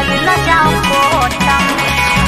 कइल जाओ कोर्ट में।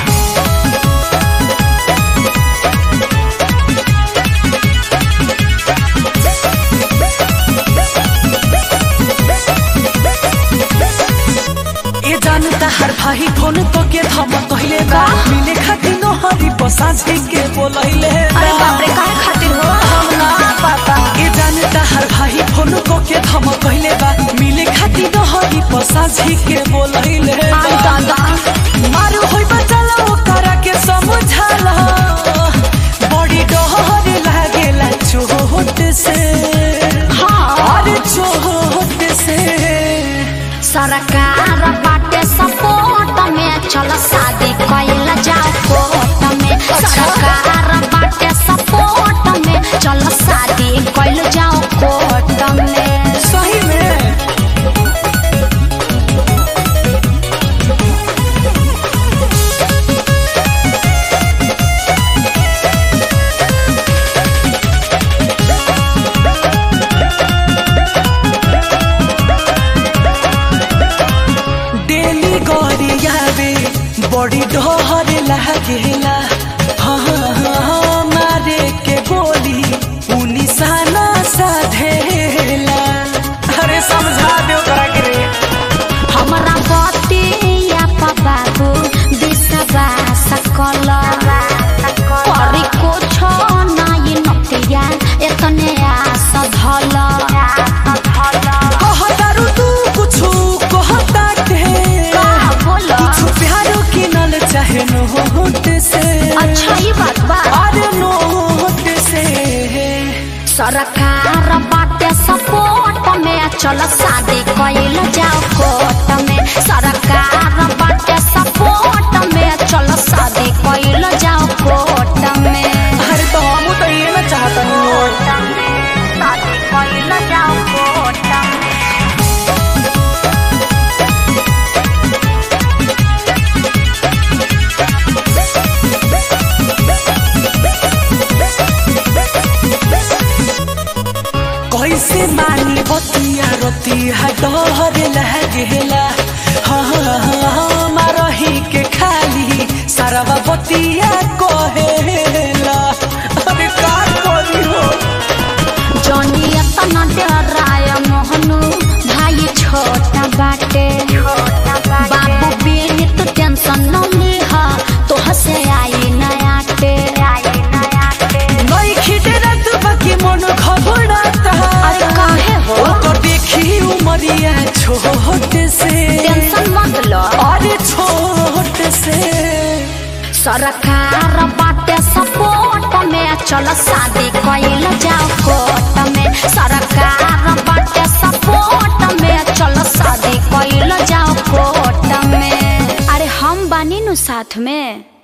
जानता हर भाई फोन तो के थम कहले बा मिले खातिर न हरी पसाझी के बोलैले। अरे बाप रे काहे खातिर हो हम ना पता। ए जानता हर भाई फोन को के थम कहले बा मिले खातिर न हरी पसाझी के बोलैले। आई दादा मारू होई बचला ओकरा के समझाला बड़ी डर लागेला चोट से। हां अरे चोट से सरकार बाटे सपोर्ट में चल शादी कइल जाओ कोर्ट में। सरकार बाटे सपोर्ट में चल शादी कइल जाओ कोर्ट में। सही में डेली गरियाबे बड़ी डर लागेला। हाँ मारे के गोली निशाना साधेला। अरे समझा दो करा के रे हमरा बतिया बाबू दिसवा सकल करी कुछ नहीं नतिया एतने आस धल। कहतारू तू कुछु कहता के बोलो कुछ प्यारो किनल चाहे नोट से। अच्छा ये बात बा अरे नोट से सरकार बाटे सपोर्ट में चल शादी कइल जाओ कोर्ट में। सरकार बाटे सपोर्ट में चल शादी कइल जाओ कोर्ट में। अरे तो हम तो ये ना चाहता नहीं। शादी कइल जाओ कोर्ट में। कैसे मानी बतिया रतिया डर लागेला। हाँ मारही के खाली सारा बतिया कहेला। अरे का करी हो जनिया तना डराय मोहनु भाई छोटा बाटे। बाबू बेनी तो टेंशन न लिहा तो हसे आई नया टे। नहीं खिटे रात बाकी मन घबराता। अरे काहे हो तो देखी उमरिया छोट से। टेंशन मत लो अरे छोट से सरकार बाटे सपोर्ट में चल शादी कइल जाओ कोर्ट में। सरकार बाटे सपोर्ट में चल शादी कइल जाओ कोर्ट में। अरे हम बानी नु साथ में।